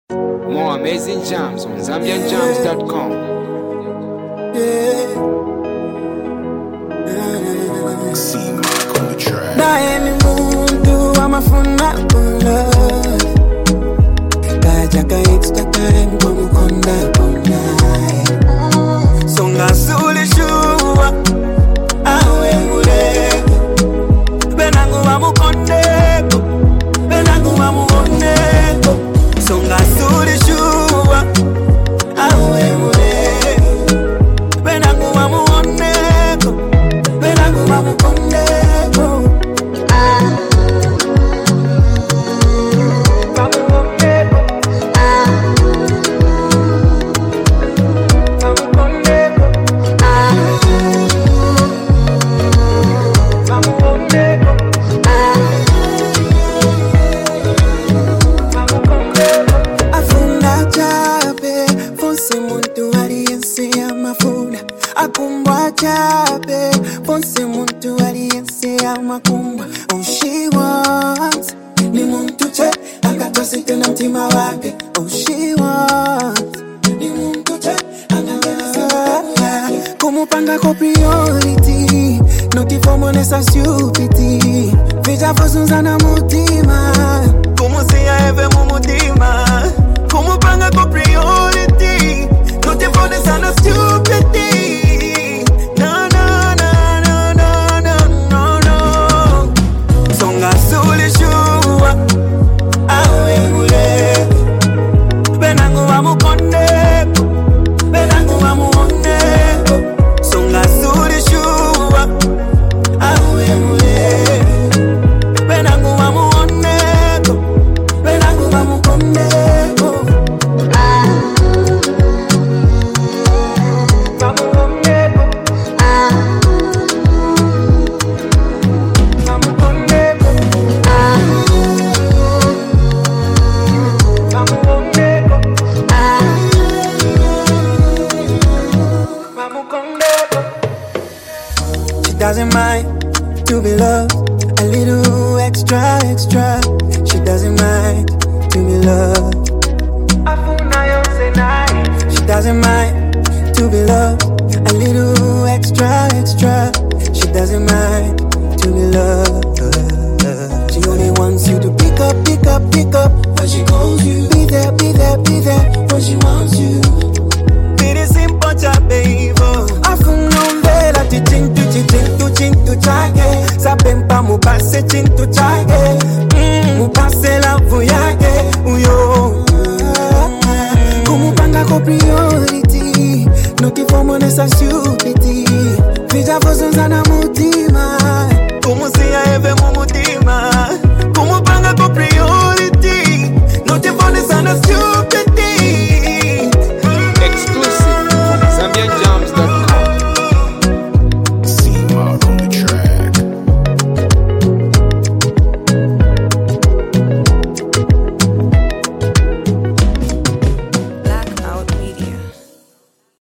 More amazing jams on ZambianJams.com. See Mark on the track. Naeni mundu amafuna love. Kajaka extra time komukonda konai. Songa suli shuwa awe muleko. Benangu wamukondeko. Benangu wamuoneko. Songa suli shuwa awe muleko. Benangu wamuoneko. Benangu wamukondeko. Akumbwa chape, ponse muntu aliyense amakumbwa. All she wants ni muntu che, akatosite na mtima wake. All she wants ni muntu che, anaweza kumupanga kwa priority, notifomonesa stupidity. Vija fosunza na mutima, kumusia eve mumutima. Kumupanga kwa priority, notifomonesa na stupidity. Doesn't mind to be loved a little extra. She doesn't mind to be loved. She doesn't mind to be loved